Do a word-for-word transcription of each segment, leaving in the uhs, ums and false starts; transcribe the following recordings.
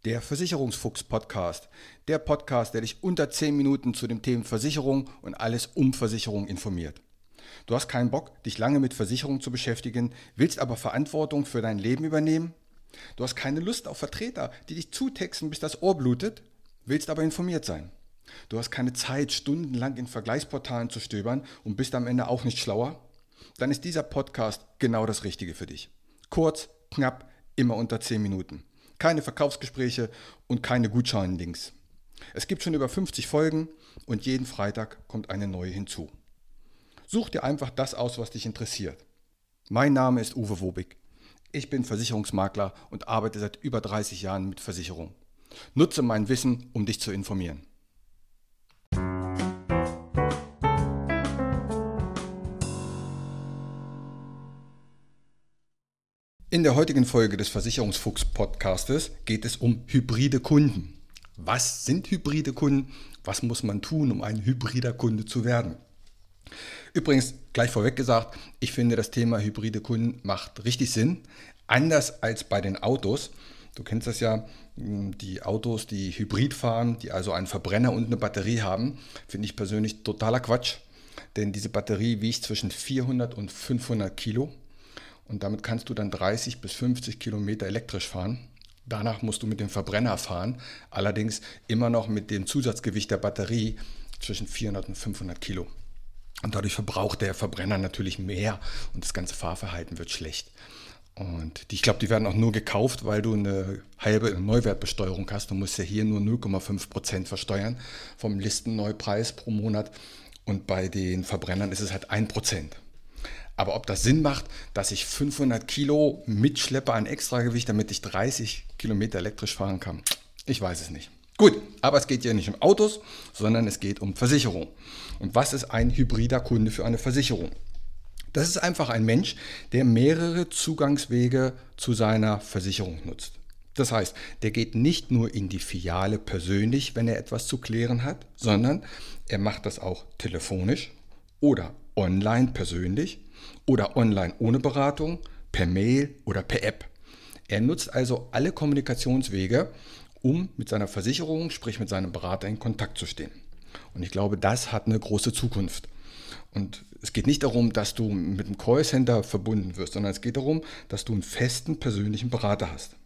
Der Versicherungsfuchs-Podcast. Der Podcast, der dich unter zehn Minuten zu den Themen Versicherung und alles um Versicherung informiert. Du hast keinen Bock, dich lange mit Versicherung zu beschäftigen, willst aber Verantwortung für dein Leben übernehmen? Du hast keine Lust auf Vertreter, die dich zutexten, bis das Ohr blutet, willst aber informiert sein. Du hast keine Zeit, stundenlang in Vergleichsportalen zu stöbern und bist am Ende auch nicht schlauer? Dann ist dieser Podcast genau das Richtige für dich. Kurz, knapp, immer unter zehn Minuten. Keine Verkaufsgespräche und keine Gutscheinlinks. Es gibt schon über fünfzig Folgen und jeden Freitag kommt eine neue hinzu. Such dir einfach das aus, was dich interessiert. Mein Name ist Uwe Wobig. Ich bin Versicherungsmakler und arbeite seit über dreißig Jahren mit Versicherung. Nutze mein Wissen, um dich zu informieren. In der heutigen Folge des Versicherungsfuchs-Podcastes geht es um hybride Kunden. Was sind hybride Kunden? Was muss man tun, um ein hybrider Kunde zu werden? Übrigens, gleich vorweg gesagt, ich finde, das Thema hybride Kunden macht richtig Sinn. Anders als bei den Autos. Du kennst das ja, die Autos, die hybrid fahren, die also einen Verbrenner und eine Batterie haben, finde ich persönlich totaler Quatsch. Denn diese Batterie wiegt zwischen vierhundert und fünfhundert Kilo. Und damit kannst du dann dreißig bis fünfzig Kilometer elektrisch fahren. Danach musst du mit dem Verbrenner fahren, allerdings immer noch mit dem Zusatzgewicht der Batterie zwischen vierhundert und fünfhundert Kilo. Und dadurch verbraucht der Verbrenner natürlich mehr und das ganze Fahrverhalten wird schlecht. Und die, ich glaube, die werden auch nur gekauft, weil du eine halbe Neuwertbesteuerung hast. Du musst ja hier nur null Komma fünf Prozent versteuern vom Listenneupreis pro Monat. Und bei den Verbrennern ist es halt ein Prozent. Aber ob das Sinn macht, dass ich fünfhundert Kilo mitschleppe an Extragewicht, damit ich dreißig Kilometer elektrisch fahren kann, ich weiß es nicht. Gut, aber es geht hier nicht um Autos, sondern es geht um Versicherung. Und was ist ein hybrider Kunde für eine Versicherung? Das ist einfach ein Mensch, der mehrere Zugangswege zu seiner Versicherung nutzt. Das heißt, der geht nicht nur in die Filiale persönlich, wenn er etwas zu klären hat, sondern er macht das auch telefonisch oder online persönlich oder online ohne Beratung, per Mail oder per App. Er nutzt also alle Kommunikationswege, um mit seiner Versicherung, sprich mit seinem Berater in Kontakt zu stehen. Und ich glaube, das hat eine große Zukunft. Und es geht nicht darum, dass du mit einem Callcenter verbunden wirst, sondern es geht darum, dass du einen festen persönlichen Berater hast.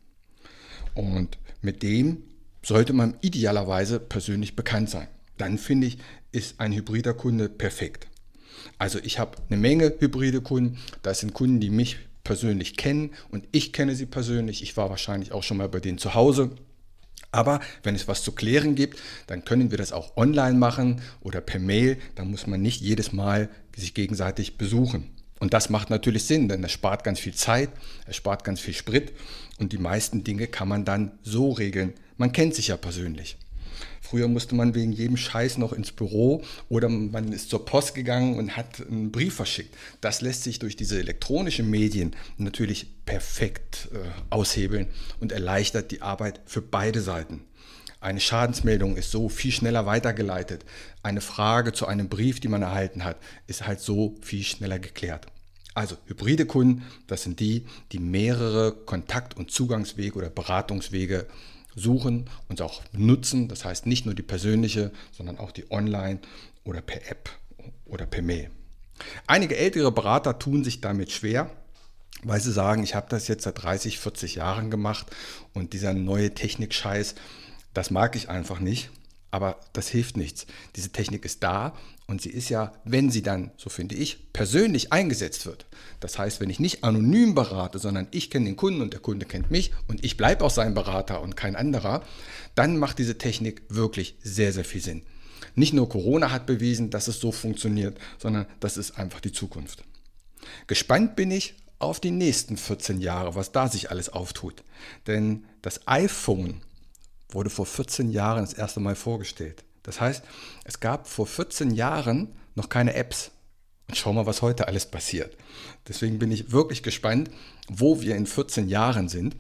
Und mit dem sollte man idealerweise persönlich bekannt sein. Dann finde ich, ist ein hybrider Kunde perfekt. Also ich habe eine Menge hybride Kunden. Das sind Kunden, die mich persönlich kennen und ich kenne sie persönlich. Ich war wahrscheinlich auch schon mal bei denen zu Hause. Aber wenn es was zu klären gibt, dann können wir das auch online machen oder per Mail. Da muss man nicht jedes Mal sich gegenseitig besuchen. Und das macht natürlich Sinn, denn das spart ganz viel Zeit, es spart ganz viel Sprit und die meisten Dinge kann man dann so regeln. Man kennt sich ja persönlich. Früher musste man wegen jedem Scheiß noch ins Büro oder man ist zur Post gegangen und hat einen Brief verschickt. Das lässt sich durch diese elektronischen Medien natürlich perfekt äh, aushebeln und erleichtert die Arbeit für beide Seiten. Eine Schadensmeldung ist so viel schneller weitergeleitet. Eine Frage zu einem Brief, die man erhalten hat, ist halt so viel schneller geklärt. Also hybride Kunden, das sind die, die mehrere Kontakt- und Zugangswege oder Beratungswege suchen und auch nutzen. Das heißt nicht nur die persönliche, sondern auch die online oder per App oder per Mail. Einige ältere Berater tun sich damit schwer, weil sie sagen, ich habe das jetzt seit dreißig, vierzig Jahren gemacht und dieser neue Technik-Scheiß, das mag ich einfach nicht. Aber das hilft nichts. Diese Technik ist da und sie ist ja, wenn sie dann, so finde ich, persönlich eingesetzt wird. Das heißt, wenn ich nicht anonym berate, sondern ich kenne den Kunden und der Kunde kennt mich und ich bleibe auch sein Berater und kein anderer, dann macht diese Technik wirklich sehr, sehr viel Sinn. Nicht nur Corona hat bewiesen, dass es so funktioniert, sondern das ist einfach die Zukunft. Gespannt bin ich auf die nächsten vierzehn Jahre, was da sich alles auftut. Denn das iPhone wurde vor vierzehn Jahren das erste Mal vorgestellt. Das heißt, es gab vor vierzehn Jahren noch keine Apps. Und schau mal, was heute alles passiert. Deswegen bin ich wirklich gespannt, wo wir in vierzehn Jahren sind.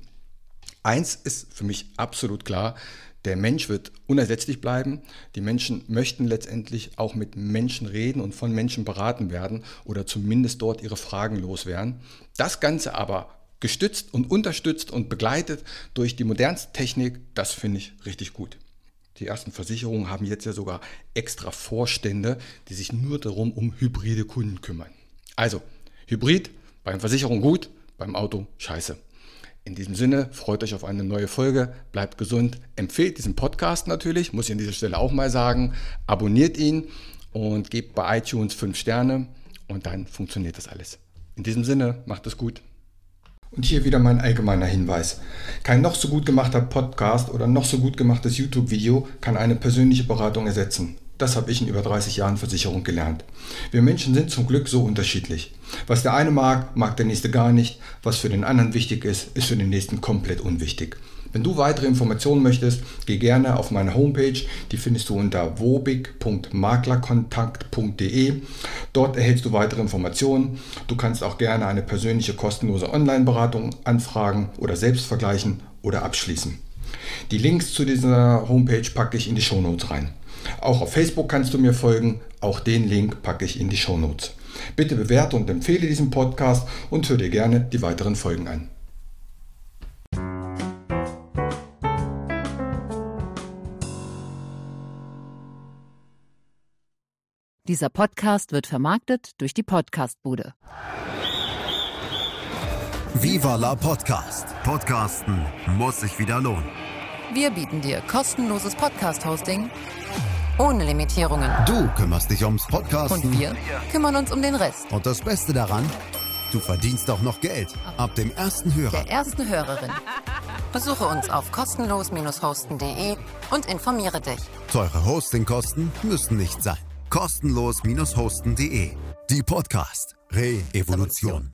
Eins ist für mich absolut klar, der Mensch wird unersetzlich bleiben. Die Menschen möchten letztendlich auch mit Menschen reden und von Menschen beraten werden oder zumindest dort ihre Fragen loswerden. Das Ganze aber gestützt und unterstützt und begleitet durch die modernste Technik. Das finde ich richtig gut. Die ersten Versicherungen haben jetzt ja sogar extra Vorstände, die sich nur darum um hybride Kunden kümmern. Also, Hybrid, beim Versicherung gut, beim Auto scheiße. In diesem Sinne, freut euch auf eine neue Folge, bleibt gesund, empfehlt diesen Podcast natürlich, muss ich an dieser Stelle auch mal sagen, abonniert ihn und gebt bei iTunes fünf Sterne und dann funktioniert das alles. In diesem Sinne, macht es gut. Und hier wieder mein allgemeiner Hinweis. Kein noch so gut gemachter Podcast oder noch so gut gemachtes YouTube-Video kann eine persönliche Beratung ersetzen. Das habe ich in über dreißig Jahren Versicherung gelernt. Wir Menschen sind zum Glück so unterschiedlich. Was der eine mag, mag der nächste gar nicht. Was für den anderen wichtig ist, ist für den nächsten komplett unwichtig. Wenn du weitere Informationen möchtest, geh gerne auf meine Homepage. Die findest du unter wobig punkt maklerkontakt punkt de. Dort erhältst du weitere Informationen. Du kannst auch gerne eine persönliche kostenlose Online-Beratung anfragen oder selbst vergleichen oder abschließen. Die Links zu dieser Homepage packe ich in die Shownotes rein. Auch auf Facebook kannst du mir folgen. Auch den Link packe ich in die Shownotes. Bitte bewerte und empfehle diesen Podcast und hör dir gerne die weiteren Folgen an. Dieser Podcast wird vermarktet durch die Podcastbude. Viva la Podcast. Podcasten muss sich wieder lohnen. Wir bieten dir kostenloses Podcast-Hosting ohne Limitierungen. Du kümmerst dich ums Podcasten. Und wir kümmern uns um den Rest. Und das Beste daran, du verdienst auch noch Geld. Ab dem ersten Hörer. Der ersten Hörerin. Besuche uns auf kostenlos hosten punkt de und informiere dich. Teure Hostingkosten müssen nicht sein. kostenlos hosten punkt de. Die Podcast Re-Evolution.